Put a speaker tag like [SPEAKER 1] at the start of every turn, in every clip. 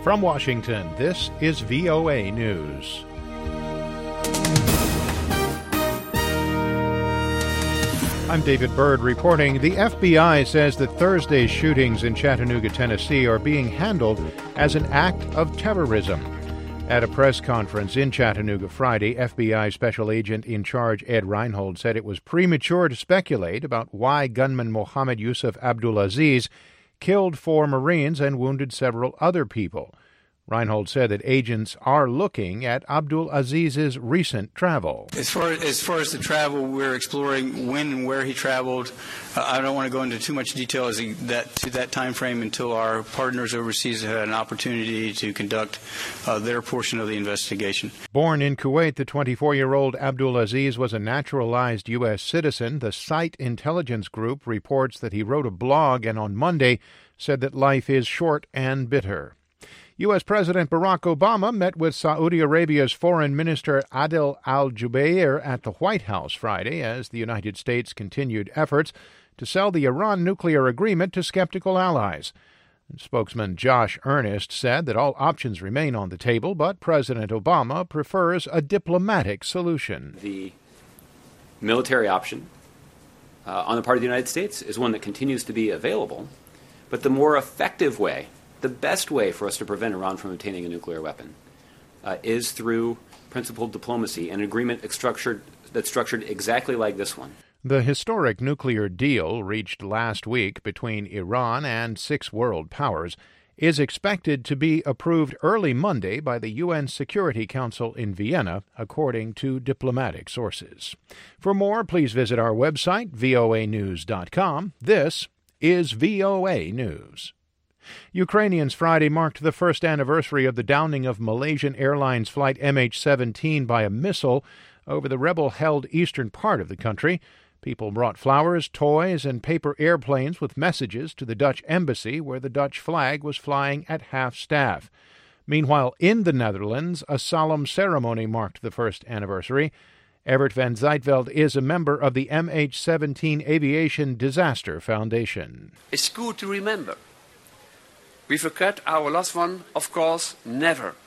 [SPEAKER 1] From Washington, this is VOA News. I'm David Byrd reporting. The FBI says that Thursday's shootings in Chattanooga, Tennessee are being handled as an act of terrorism. At a press conference in Chattanooga Friday, FBI Special Agent in Charge Ed Reinhold said it was premature to speculate about why gunman Mohammed Yusuf Abdulaziz killed 4 Marines and wounded several other people. Reinhold said that agents are looking at Abdulaziz's recent travel.
[SPEAKER 2] As far as the travel, we're exploring when and where he traveled. I don't want to go into too much detail to that time frame until our partners overseas have had an opportunity to conduct their portion of the investigation.
[SPEAKER 1] Born in Kuwait, the 24-year-old Abdulaziz was a naturalized U.S. citizen. The Site Intelligence Group reports that he wrote a blog and on Monday said that life is short and bitter. U.S. President Barack Obama met with Saudi Arabia's Foreign Minister Adel al-Jubeir at the White House Friday as the United States continued efforts to sell the Iran nuclear agreement to skeptical allies. Spokesman Josh Earnest said that all options remain on the table, but President Obama prefers a diplomatic solution.
[SPEAKER 3] The military option on the part of the United States is one that continues to be available, but the more effective way, the best way for us to prevent Iran from obtaining a nuclear weapon is through principled diplomacy, an agreement that's structured exactly like this one.
[SPEAKER 1] The historic nuclear deal reached last week between Iran and 6 world powers is expected to be approved early Monday by the UN Security Council in Vienna, according to diplomatic sources. For more, please visit our website, voanews.com. This is VOA News. Ukrainians Friday marked the first anniversary of the downing of Malaysian Airlines flight MH17 by a missile over the rebel-held eastern part of the country. People brought flowers, toys, and paper airplanes with messages to the Dutch embassy, where the Dutch flag was flying at half-staff. Meanwhile, in the Netherlands, a solemn ceremony marked the first anniversary. Evert van Zijtveld is a member of the MH17 Aviation Disaster Foundation.
[SPEAKER 4] It's good to remember. We forget our last one, of course, never.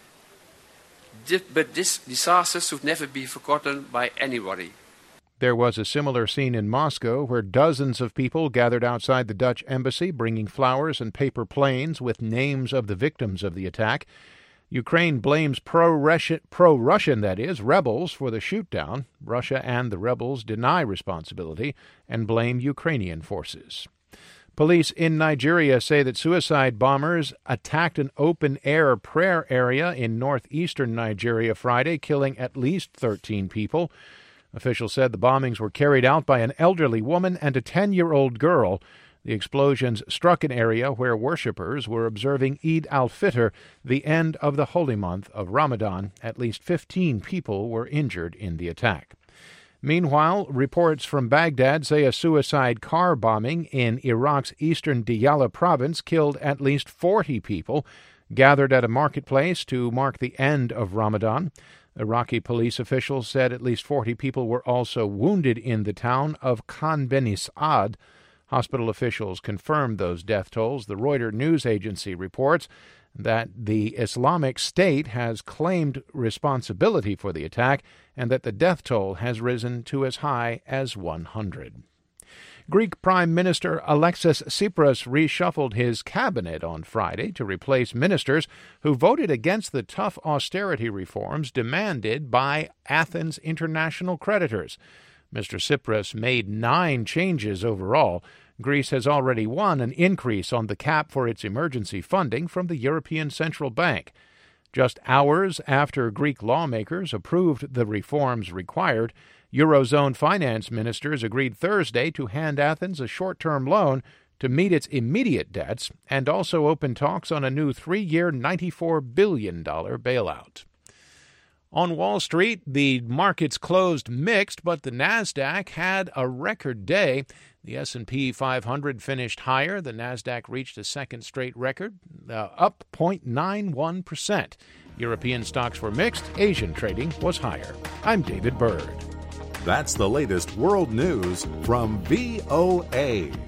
[SPEAKER 4] But this disaster should never be forgotten by anybody.
[SPEAKER 1] There was a similar scene in Moscow where dozens of people gathered outside the Dutch embassy bringing flowers and paper planes with names of the victims of the attack. Ukraine blames pro-Russian, that is, rebels for the shootdown. Russia and the rebels deny responsibility and blame Ukrainian forces. Police in Nigeria say that suicide bombers attacked an open-air prayer area in northeastern Nigeria Friday, killing at least 13 people. Officials said the bombings were carried out by an elderly woman and a 10-year-old girl. The explosions struck an area where worshippers were observing Eid al-Fitr, the end of the holy month of Ramadan. At least 15 people were injured in the attack. Meanwhile, reports from Baghdad say a suicide car bombing in Iraq's eastern Diyala province killed at least 40 people gathered at a marketplace to mark the end of Ramadan. Iraqi police officials said at least 40 people were also wounded in the town of Khan Benis Ad. Hospital officials confirmed those death tolls. The Reuters news agency reports that the Islamic State has claimed responsibility for the attack and that the death toll has risen to as high as 100. Greek Prime Minister Alexis Tsipras reshuffled his cabinet on Friday to replace ministers who voted against the tough austerity reforms demanded by Athens' international creditors. Mr. Tsipras made 9 changes overall. Greece has already won an increase on the cap for its emergency funding from the European Central Bank. Just hours after Greek lawmakers approved the reforms required, Eurozone finance ministers agreed Thursday to hand Athens a short-term loan to meet its immediate debts and also open talks on a new 3-year, $94 billion bailout. On Wall Street, the markets closed mixed, but the Nasdaq had a record day. The S&P 500 finished higher. The Nasdaq reached a second straight record, up 0.91%. European stocks were mixed. Asian trading was higher. I'm David Byrd.
[SPEAKER 5] That's the latest world news from VOA.